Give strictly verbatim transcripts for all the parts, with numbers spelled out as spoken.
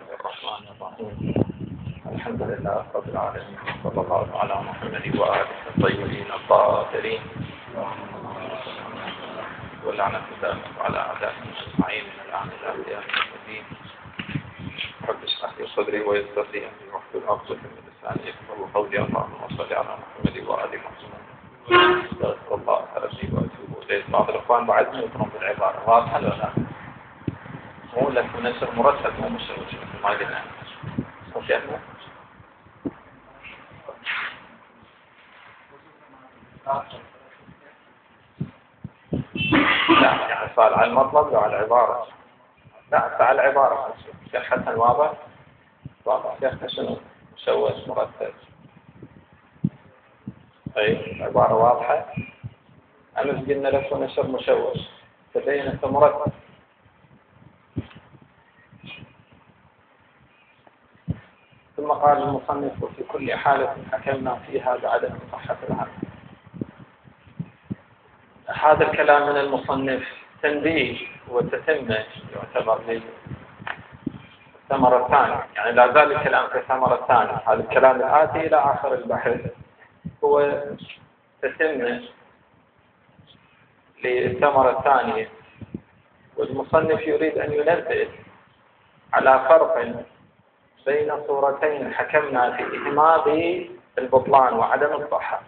الرحمن الرحيم. الحمد لله رب العالمين، صلى الله على محمد وآله الطيبين الطاهرين، ولعنة الله على أعدائهم أجمعين من الآن إلى يوم الدين. رب اشرح لي صدري ويسر لي أمري واحلل عقدة من لساني يفقهوا قولي. اللهم صل على محمد وآل محمد. استغفر الله ربي وأتوب إليه. بعض الإخوان بعد ما يقرون بالعبارة واضحة ولا لا؟ مو لك نشر مرتب مو مشروع مثل ما قلنا. صحيح؟ لا يعني سؤال على المطلب وعلى العبارة. لا على العبارة. شيخ حسن واضح؟ واضح. شيخ شنو؟ مشوش مرتب. أي العبارة واضحة. أمس قلنا لك نشر مشوش تبين أنت مرتب. ثم قال المصنف: وفي كل حالة حكمنا فيها بعدم صحة العمل. هذا الكلام من المصنف تنبيه وتتمة يعتبر للثمرة الثانية، يعني لا زال الكلام في الثمرة الثانية. هذا الكلام الآتي إلى آخر البحث هو تتمة للثمرة الثانية، والمصنف يريد أن ينبه على فرق بين صورتين حكمنا فيهما بالبطلان وعدم الصحة.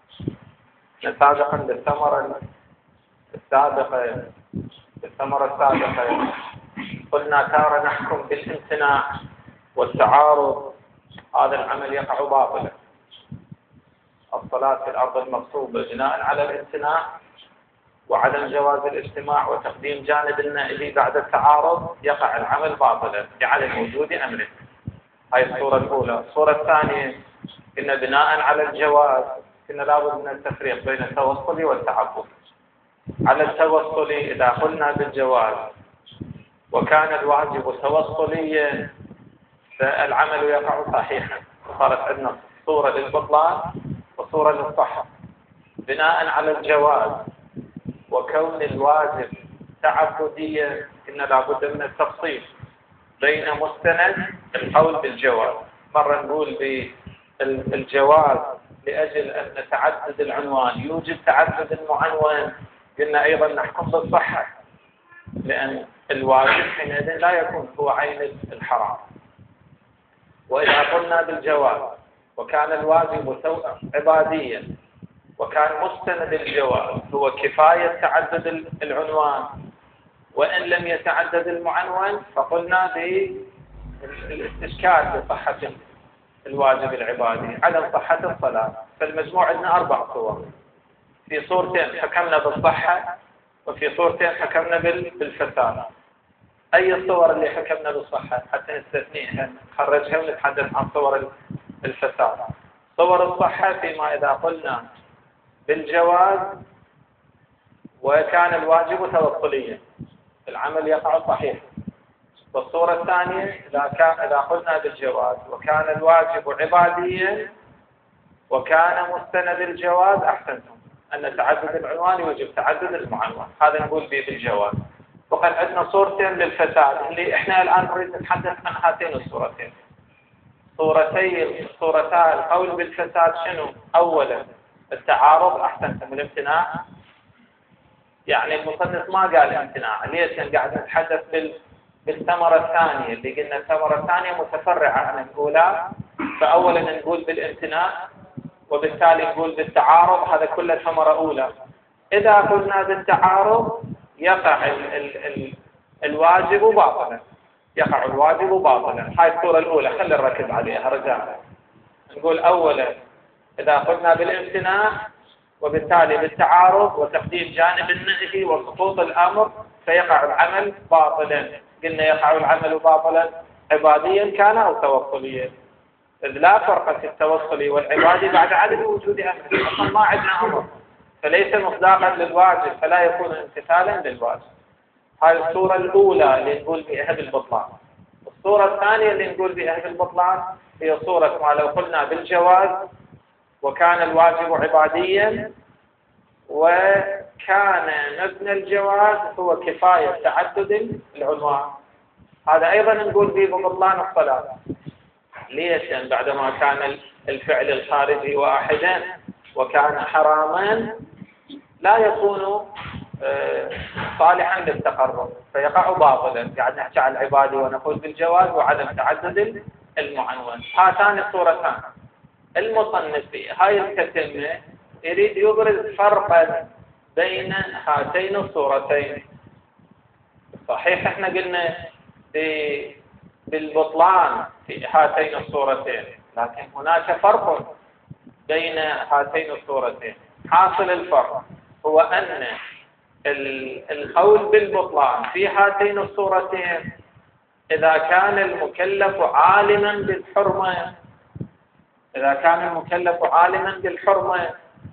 سابقا بالثمرة السابقة بالثمرة السابقة قلنا تارة نحكم بالامتناع والتعارض، هذا العمل يقع باطلا. الصلاة في الأرض المغصوبة بناء على الامتناع وعدم جواز الاجتماع وتقديم جانب النائب بعد التعارض يقع العمل باطلا لعدم وجود أمره. هاي الصورة الأولى. الصورة الثانية إن بناء على الجواز إن لابد من التفريق بين التوصل والتعبد. على التوصل إذا قلنا بالجواز وكان الواجب توصليا فالعمل يقع صحيحا، صارت عندنا صورة للبطلان وصورة للصحة. بناء على الجواز وكون الواجب تعبديا إن لابد من التفصيل بين مستند القول بالجواز. مرة نقول بالجواز لأجل أن تعدد العنوان يوجد تعدد المعنون، قلنا أيضا نحكم بالصحة لأن الواجب حينئذ لا يكون هو عين الحرام. وإذا قلنا بالجواز وكان الواجب عباديا وكان مستند الجواز هو كفاية تعدد العنوان وإن لم يتعدد المعنون فقلنا بالاستشكال بصحة الواجب العبادي عدم صحة الصلاة. فالمجموع عندنا أربع صور. في صورتين حكمنا بالصحة وفي صورتين حكمنا بالفساد. أي الصور اللي حكمنا بالصحة حتى نستثنيها نخرجها ونتحدث عن صور الفساد. صور الصحة فيما إذا قلنا بالجواز وكان الواجب توصليا العمل يقع صحيح. والصورة الثانية إذا كان إذا قلنا بالجواز وكان الواجب عباديا وكان مستند الجواز أحسنتم أن تعدد العنوان يوجب تعدد المعنون، هذا نقول به بالجواز. وقد عندنا صورتين للفساد اللي إحنا الآن نريد نتحدث عن هاتين الصورتين. صورتي صورتا القول بالفساد شنو؟ أولا التعارض أحسنتم الامتناع. يعني المصنف ما قال امتناع، ليش؟ كان قاعد نتحدث بال بالثمرة الثانية اللي قلنا الثمرة الثانية متفرعة عن الأولى، فأولا نقول بالامتناع وبالتالي نقول بالتعارض، هذا كله ثمرة أولى. إذا قلنا بالتعارض يقع ال ال ال الواجب باطلا، يقع الواجب باطلا. هاي الصورة الأولى خلي نركز عليها رجاء. نقول أولا إذا قلنا بالامتناع وبالتالي بالتعارض وتقديم جانب النهي وسقوط الأمر فيقع العمل باطلا. قلنا يقع العمل باطلا عباديا كان أو توصليا، إذ لا فرق في التوصلي والعبادي بعد عدم وجود أمر. أصلا ما عندنا أمر فليس مصداقا للواجب فلا يكون امتثالا للواجب. هذه الصورة الأولى اللي نقول بها بالبطلان. الصورة الثانية اللي نقول بها بالبطلان هي صورة ما لو قلنا بالجواز وكان الواجب عباديا وكان مبنى الجواز هو كفاية تعدد العنوان. هذا أيضا نقول به ببطلان الصلاة. ليش؟ لأن بعدما كان الفعل الخارجي واحدا وكان حراما لا يكون صالحا للتقرب فيقع باطلا. قاعد نحكي عن العبادة ونقول بالجواز وعدم تعدد المعنون. هاتان الصورتان. المصنف في هاي التتمة يريد يبرز فرقا بين هاتين الصورتين. صحيح احنا قلنا بالبطلان في هاتين الصورتين، لكن هناك فرق بين هاتين الصورتين. حاصل الفرق هو أن القول بالبطلان في هاتين الصورتين إذا كان المكلف عالما بالحرمة إذا كان المكلف عالما بالحرمة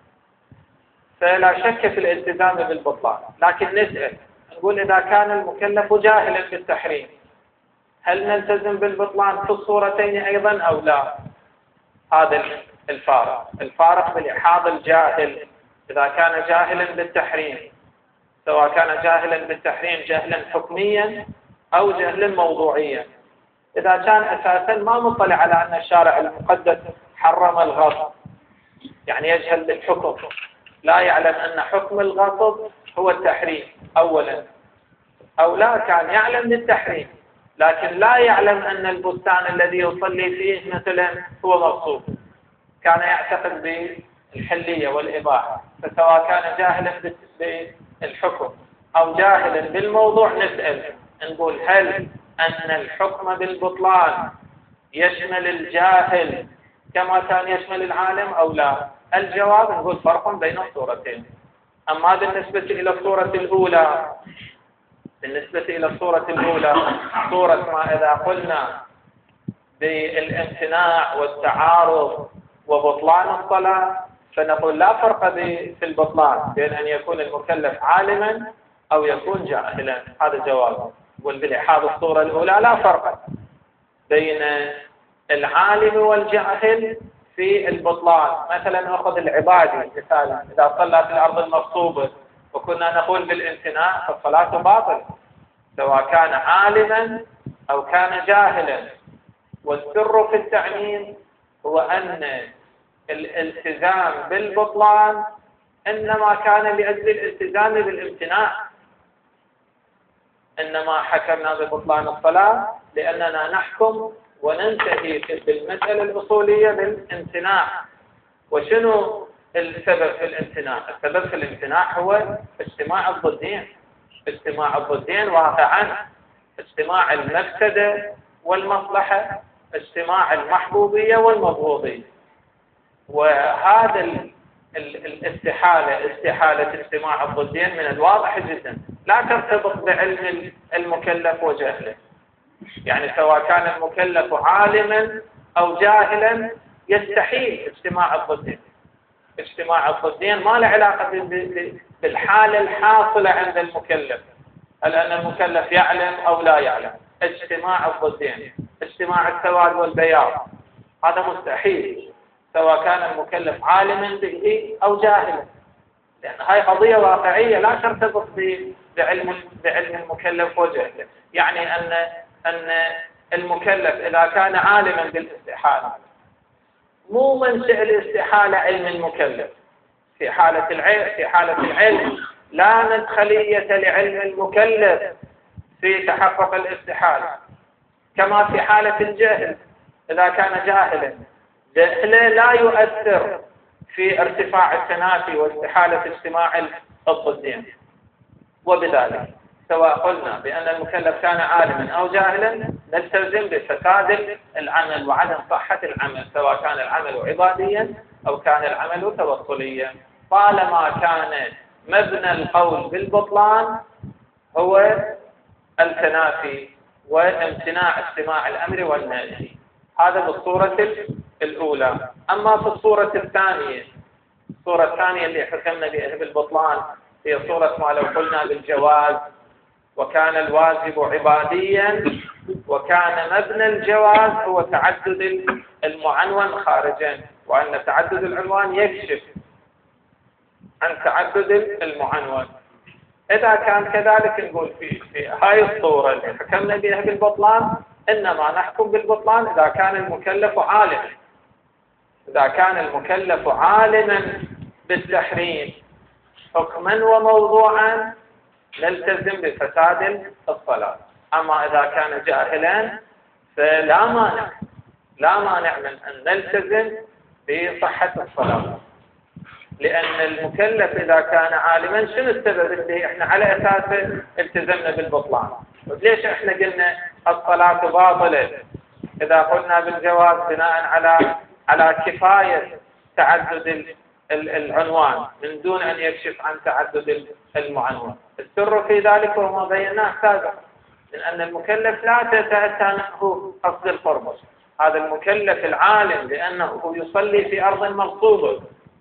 فلا شك في الالتزام بالبطلان. لكن نسأل نقول إذا كان المكلف جاهلا بالتحريم هل نلتزم بالبطلان في الصورتين أيضا أو لا؟ هذا الفارق الفارق بالإحاض الجاهل إذا كان جاهلا بالتحريم، سواء كان جاهلا بالتحريم جهلا حكميا أو جهلا موضوعيا. إذا كان أساسا ما مطلع على أن الشارع المقدس حرم الغصب، يعني يجهل بالحكم، لا يعلم أن حكم الغصب هو التحريم أولا، أو لا كان يعلم بالتحريم لكن لا يعلم أن البستان الذي يصلي فيه مثلا هو مغصوب، كان يعتقد بالحلية والإباحة. فسواء كان جاهلا بالحكم أو جاهلا بالموضوع نسأل نقول هل أن الحكم بالبطلان يشمل الجاهل كما كان يشمل العالم أو لا؟ الجواب نقول فرق بين الصورتين. أما بالنسبة إلى الصورة الأولى بالنسبة إلى الصورة الأولى صورة ما إذا قلنا بالامتناع والتعارض وبطلان الصلاة فنقول لا فرق في البطلان بين أن يكون المكلف عالما أو يكون جاهلا. هذا جواب. والبالإحاض الصورة الأولى لا فرق بين العالم والجاهل في البطلان. مثلا أخذ العبادي مثالا، إذا صلى في الأرض المغصوبة وكنا نقول بالامتناع فالصلاة باطل سواء كان عالما أو كان جاهلا. والسر في التعميم هو أن الالتزام بالبطلان إنما كان لأجل الالتزام بالامتناع، إنما حكمنا ببطلان الصلاة لأننا نحكم وننتهي بالمسألة الأصولية بالامتناع. وشنو السبب في الامتناع؟ السبب في الامتناع هو اجتماع الضدين. اجتماع الضدين واقعا اجتماع المفسدة والمصلحة، اجتماع المحبوبية والمبغوضية. وهذا الاستحالة استحالة اجتماع الضدين من الواضح جدا لا ترتبط بعلم المكلف وجهله. يعني سواء كان المكلف عالما أو جاهلا يستحيل اجتماع الضدين. اجتماع الضدين ما له علاقة بالحالة الحاصلة عند المكلف، هل أن المكلف يعلم أو لا يعلم. اجتماع الضدين اجتماع السواد والبياض هذا مستحيل سواء كان المكلف عالما به أو جاهلا، لأن هاي قضية واقعية لا ترتبط بعلم بعلم المكلف وجهله. يعني أن أن المكلف إذا كان عالما بالاستحالة مو منشأ الاستحالة علم المكلف. في حالة العلم في حالة العلم لا مدخلية لعلم المكلف في تحقق الاستحالة، كما في حالة الجهل إذا كان جاهلا جهله لا يؤثر في ارتفاع التنافي واستحالة اجتماع الضدين. وبذلك سواء قلنا بأن المكلف كان عالما أو جاهلا نلتزم بفساد العمل وعدم صحة العمل، سواء كان العمل عباديا أو كان العمل توصليا، طالما كان مبنى القول بالبطلان هو التنافي وامتناع استماع الأمر والنهي. هذا بالصورة الأولى. أما في الصورة الثانية الصورة الثانية اللي حكمنا بها بالبطلان هي صورة ما لو قلنا بالجواز وكان الواجب عباديا وكان مبنى الجواز هو تعدد المعنون خارجا، وأن تعدد العنوان يكشف عن تعدد المعنون. إذا كان كذلك نقول في في هاي الصورة اللي حكمنا بها بالبطلان إنما نحكم بالبطلان إذا كان المكلف عالما، إذا كان المكلف عالما بالتحريم حكما وموضوعا نلتزم بفساد الصلاة. أما إذا كان جاهلا فلا مانع لا مانع من أن نلتزم بصحة الصلاة، لأن المكلف إذا كان عالما شنو السبب اللي إحنا على أساسه التزمنا بالبطلان؟ ليش إحنا قلنا الصلاة باطلة؟ إذا قلنا بالجواز بناء على على كفاية تعدد العنوان من دون أن يكشف عن تعدد المعنون. السر في ذلك وما بيناه سابقا من أن المكلف لا تتأتى منه قصد القرب. هذا المكلف العالم لأنه يصلي في أرض مغصوبة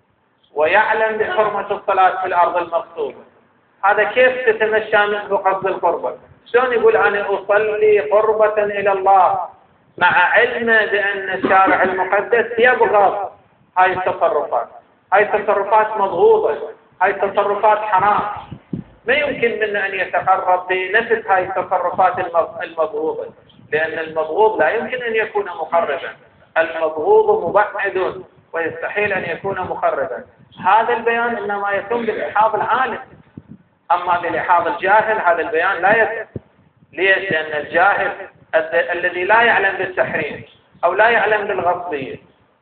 ويعلم بحرمة الصلاة في الأرض المغصوبة، هذا كيف تتمشى منه قصد القربة؟ شلون يقول أنا أصلي قربة إلى الله مع علمه بأن الشارع المقدس يبغض هاي التصرفات؟ هاي التصرفات مضغوطة، هاي التصرفات حرام، ما يمكن منه أن يتقرب بنفس هاي التصرفات المضغوطة، لأن المضغوط لا يمكن أن يكون مقربا، المضغوط مبعد ويستحيل أن يكون مقربا. هذا البيان إنما يتم بلحاظ العالم، أما بلحاظ الجاهل هذا البيان لا يتم. ليش؟ لأن الجاهل الذي لا يعلم بالتحريم أو لا يعلم بالغصبية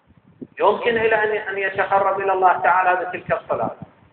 يمكن إلى أن يتقرب إلى الله تعالى بتلك الصلاة،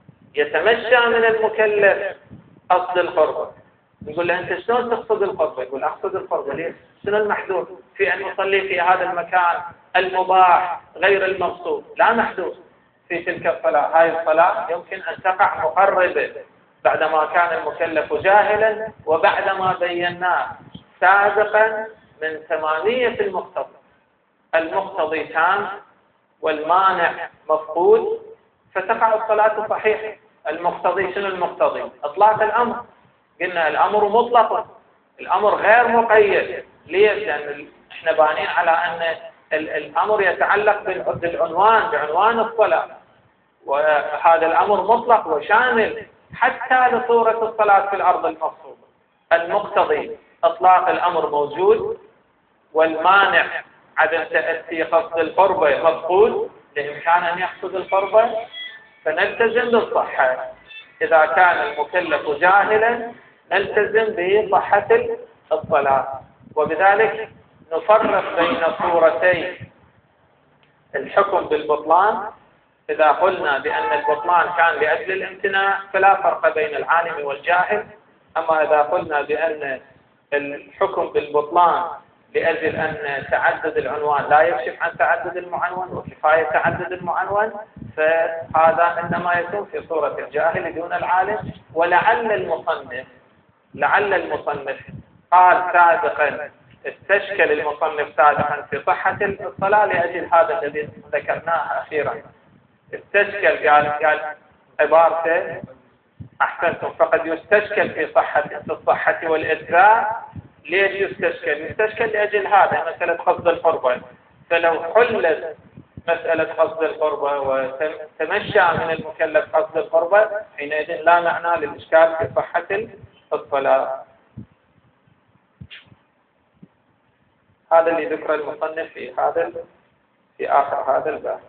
يتمشى من المكلف قصد القربة. يقول له أنت شلون تقصد القربة؟ يقول أقصد القربة. ليش؟ شنو المحدود في أن يصلي في هذا المكان المباح غير المقصود؟ لا محدود في تلك الصلاة. هاي الصلاة يمكن أن تقع مقربة بعدما كان المكلف جاهلا وبعدما بيناه سابقا من ثمانية المقتضى، المقتضي تام والمانع مفقود، فتقع الصلاة صحيحة. المقتضي شنو المقتضي؟ إطلاق الأمر. قلنا الأمر مطلق، الأمر غير مقيد. ليش؟ لأن احنا بانين على أن الأمر يتعلق بالعنوان بعنوان الصلاة، وهذا الأمر مطلق وشامل حتى لصورة الصلاة في الأرض المغصوبة. المقتضي إطلاق الأمر موجود، والمانع عدم تأتي قصد القربة مفقود بإمكان أن يقصد القربة، فنلتزم بالصحة. إذا كان المكلف جاهلا نلتزم بصحة الصلاة. وبذلك نفرق بين صورتي الحكم بالبطلان. إذا قلنا بأن البطلان كان لأجل الامتناع فلا فرق بين العالم والجاهل. أما إذا قلنا بأن الحكم بالبطلان لأجل أن تعدد العنوان لا يكشف عن تعدد المعنون وكفاية تعدد المعنون، فهذا إنما يكون في صورة الجاهل دون العالم. ولعل المصنف لعل المصنف قال سابقا، استشكل المصنف سابقا في صحة الصلاة لأجل هذا الذي ذكرناه أخيرا. استشكل قال قال عبارته أحسنتم، فقد يستشكل في صحة في الصحة والإجزاء. ليش يستشكل؟ يستشكل لأجل هذا مسألة قصد القربة. فلو حلت مسألة قصد القربة وتمشى من المكلف قصد القربة حينئذ لا معنى للإشكال في صحة الصلاة. هذا اللي ذكر المصنف في هذا في آخر هذا الباب.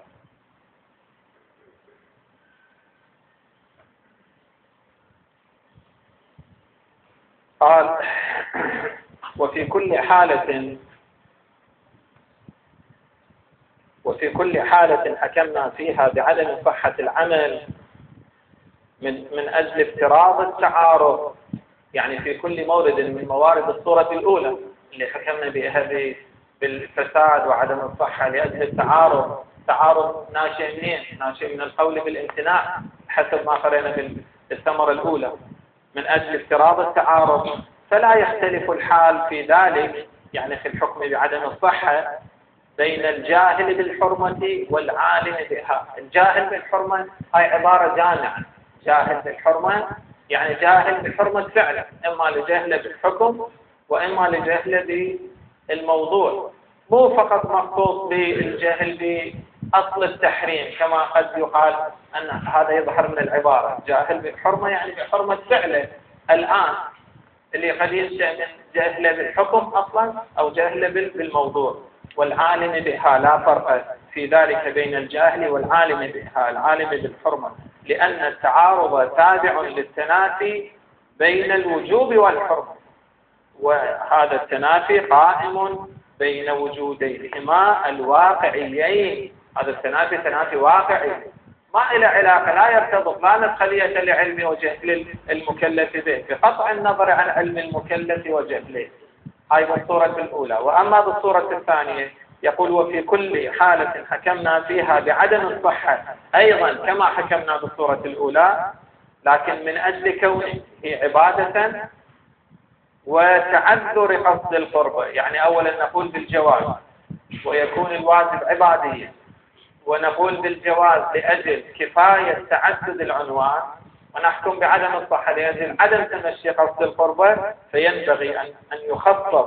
قال وفي كل حالة وفي كل حالة حكمنا فيها بعدم صحة العمل من من أجل افتراض التعارض، يعني في كل مورد من موارد الصورة الأولى اللي حكمنا بها بالفساد وعدم الصحة لأجل التعارض. تعارض ناشئ منين؟ ناشئ من القول بالامتناع حسب ما قرأنا بالثمرة الأولى من أجل افتراض التعارض. فلا يختلف الحال في ذلك، يعني في الحكم بعدم الصحة، بين الجاهل بالحرمة والعالم بها. الجاهل بالحرمة هاي عبارة جامعة. جاهل بالحرمة يعني جاهل بحرمة فعله، إما لجهله بالحكم وإما لجهله بالموضوع. مو فقط مخصوص بالجهل أصل التحريم، كما قد يقال أن هذا يظهر من العبارة جاهل بالحرمة يعني بحرمة فعله الآن، اللي قد يستعمل جاهل بالحكم أصلا أو جاهل بالموضوع، والعالم بها لا فرق في ذلك بين الجاهل والعالم بها، العالم بالحرمة، لأن التعارض تابع للتنافي بين الوجوب والحرمة، وهذا التنافي قائم بين وجوديهما الواقعيين، هذا التنافي تنافي واقعي ما إلى علاقة، لا يرتبط لا مدخلية لعلم وجهل المكلف به بقطع النظر عن علم المكلف وجهله. هاي بالصورة الأولى. وأما بالصورة الثانية يقول وفي كل حالة حكمنا فيها بعدم الصحة أيضا كما حكمنا بالصورة الأولى، لكن من أجل كونه عبادة وتعذر قصد القربة، يعني أولا نقول بالجواز ويكون الواجب عباديا، ونقول بالجواز لأجل كفاية تعدد العنوان، ونحكم بعدم الصحة لأجل عدم تمشي قصد القربة، فينبغي أن أن يخفف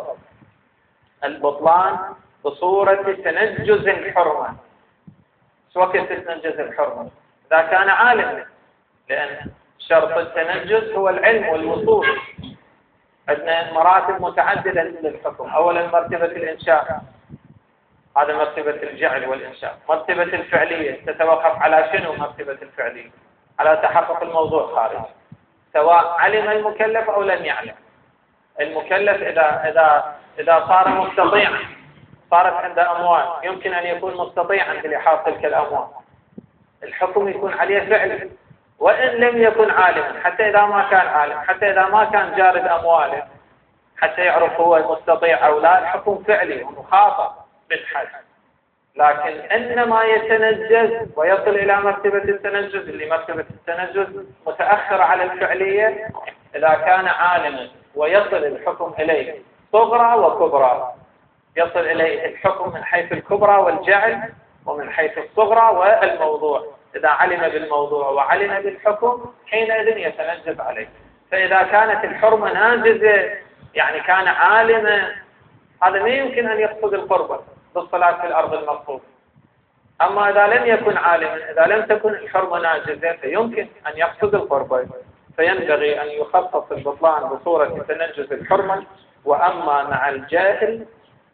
البطلان بصورة تنجز الحرمة. شو وقت تتنجز الحرمة؟ إذا كان عالما، لأن شرط التنجز هو العلم والوصول. عندنا مراتب متعددة للحكم، أولا مرتبة الإنشاء، هذا مرتبة الجعل والإنشاء. مرتبة الفعلية تتوقف على شنو؟ مرتبة الفعلية على تحقق الموضوع خارج، سواء علم المكلف أو لم يعلم. المكلف إذا إذا إذا صار مستطيعا، صارت عنده أموال، يمكن أن يكون مستطيعا بلحاظ تلك الأموال، الحكم يكون عليه فعلي، وإن لم يكن عالما، حتى إذا ما كان عالم، حتى إذا ما كان جارد أمواله، حتى يعرف هو مستطيع أو لا، الحكم فعلي ومخاطب بالحد. لكن إنما يتنجز ويصل إلى مرتبة التنجز، اللي مرتبة التنجز متأخرة على الفعلية، إذا كان عالما ويصل الحكم إليه صغرى وكبرى، يصل إليه الحكم من حيث الكبرى والجعل ومن حيث الصغرى والموضوع. إذا علم بالموضوع وعلم بالحكم حينئذ يتنجز عليه. فإذا كانت الحرمة ناجزة يعني كان عالما، هذا ما يمكن أن يقصد القربة بالصلاة في الأرض المقصودة. أما إذا لم يكن عالما، إذا لم تكن الحرمة ناجزة، فيمكن أن يقصد القربة، فينبغي أن يخصص البطلان بصورة تنجز الحرمة. وأما مع الجاهل،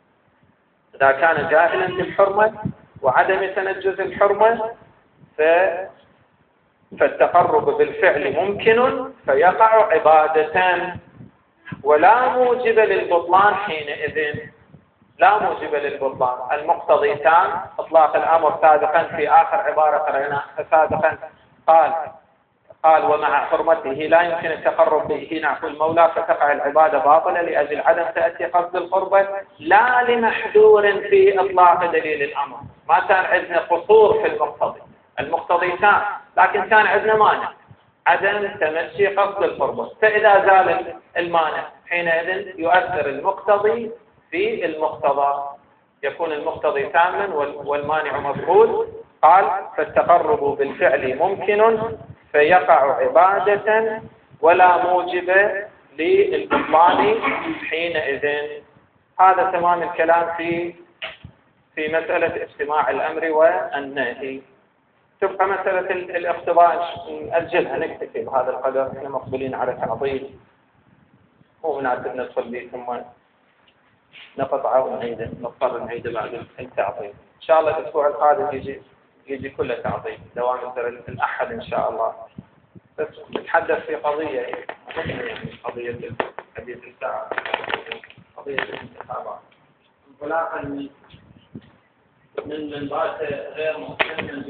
إذا كان جاهلا بالحرمة وعدم تنجز الحرمة، ف... فالتقرب بالفعل ممكن فيقع عبادة، ولا موجب للبطلان حينئذ، لا موجب للبطلان. المقتضي تام، إطلاق الأمر سابقا في آخر عبارة قرأناها سابقا قال قال ومع حرمته لا يمكن التقرب به نحو المولى، فتقع العبادة باطلة لأجل عدم تأتي قصد القربة، لا لمحذور في إطلاق دليل الأمر. ما كان عندنا قصور في المقتضي، المقتضي تام، لكن كان عندنا مانع عدم تمشي قصد القربة، فإذا زال المانع حينئذ يؤثر المقتضي في المقتضى، يكون المقتضي تاما والمانع مفقود. قال فالتقرب بالفعل ممكن فيقع عبادة ولا موجب للبطلان حينئذ. هذا تمام الكلام في في مسألة اجتماع الأمر والنهي. تبقى مسألة الاقتضاء نأجلها، نكتفي بهذا القدر، احنا مقبلين على تعظيم، مو مناسب ندخل به ثم نقطع ونعيده، نضطر نعيده بعد التعظيم. إن شاء الله الأسبوع القادم يجي يجي كله تعظيم، دوام الأحد إن شاء الله. بس نتحدث في قضية مهمة، يعني قضية حديث الساعة، قضية الانتخابات. انطلاقا من من بات غير مهتم